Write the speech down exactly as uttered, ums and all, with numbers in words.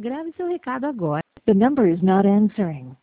Grave seu recado agora. The number is not answering.